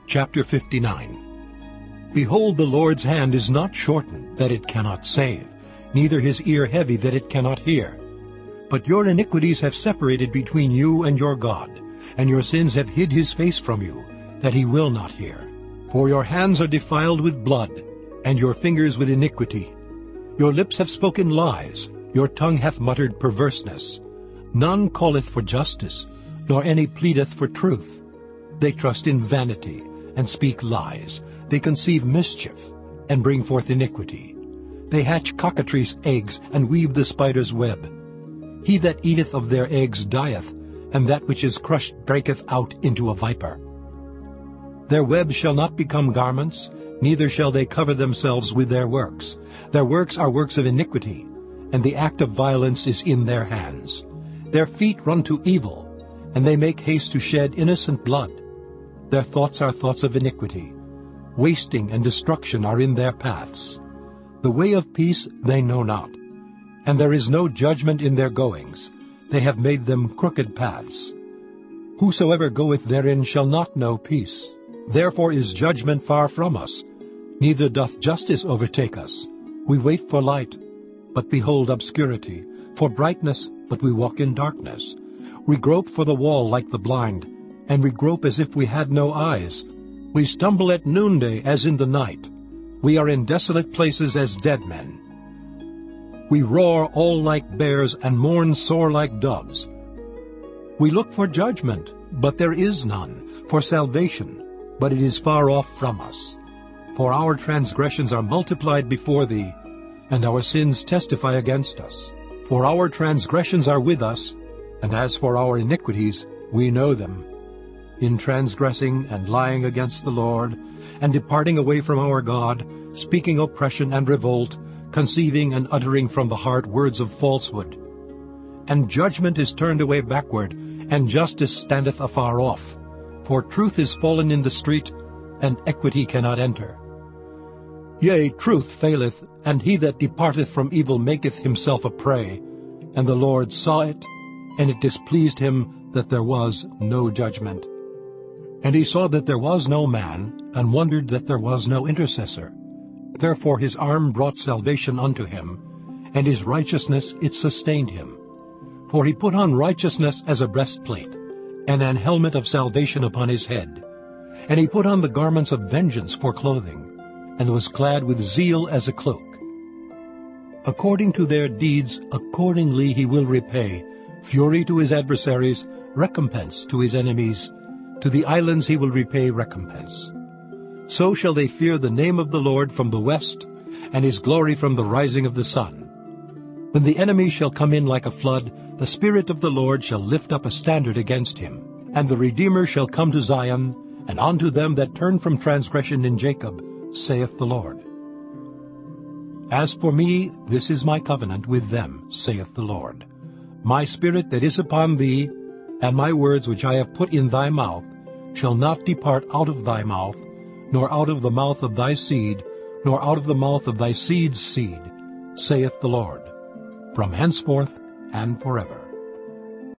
Chapter 59. Behold, the Lord's hand is not shortened, that it cannot save, neither his ear heavy, that it cannot hear. But your iniquities have separated between you and your God, and your sins have hid his face from you, that he will not hear. For your hands are defiled with blood, and your fingers with iniquity. Your lips have spoken lies, your tongue hath muttered perverseness. None calleth for justice, nor any pleadeth for truth. They trust in vanity, and speak lies. They conceive mischief, and bring forth iniquity. They hatch cockatrice' eggs, and weave the spider's web. He that eateth of their eggs dieth, and that which is crushed breaketh out into a viper. Their webs shall not become garments, neither shall they cover themselves with their works. Their works are works of iniquity, and the act of violence is in their hands. Their feet run to evil, and they make haste to shed innocent blood. Their thoughts are thoughts of iniquity. Wasting and destruction are in their paths. The way of peace they know not, and there is no judgment in their goings. They have made them crooked paths. Whosoever goeth therein shall not know peace. Therefore is judgment far from us, neither doth justice overtake us. We wait for light, but behold obscurity, for brightness, but we walk in darkness. We grope for the wall like the blind, and we grope as if we had no eyes. We stumble at noonday as in the night. We are in desolate places as dead men. We roar all like bears and mourn sore like doves. We look for judgment, but there is none, for salvation, but it is far off from us. For our transgressions are multiplied before thee, and our sins testify against us. For our transgressions are with us, and as for our iniquities, we know them. In transgressing and lying against the Lord, and departing away from our God, speaking oppression and revolt, conceiving and uttering from the heart words of falsehood. And judgment is turned away backward, and justice standeth afar off. For truth is fallen in the street, and equity cannot enter. Yea, truth faileth, and he that departeth from evil maketh himself a prey. And the Lord saw it, and it displeased him that there was no judgment. And he saw that there was no man, and wondered that there was no intercessor. Therefore his arm brought salvation unto him, and his righteousness it sustained him. For he put on righteousness as a breastplate, and an helmet of salvation upon his head. And he put on the garments of vengeance for clothing, and was clad with zeal as a cloak. According to their deeds, accordingly he will repay, fury to his adversaries, recompense to his enemies. To the islands he will repay recompense. So shall they fear the name of the Lord from the west, and his glory from the rising of the sun. When the enemy shall come in like a flood, the Spirit of the Lord shall lift up a standard against him. And the Redeemer shall come to Zion, and unto them that turn from transgression in Jacob, saith the Lord. As for me, this is my covenant with them, saith the Lord. My Spirit that is upon thee, and my words which I have put in thy mouth, shall not depart out of thy mouth, nor out of the mouth of thy seed, nor out of the mouth of thy seed's seed, saith the Lord, from henceforth and forever.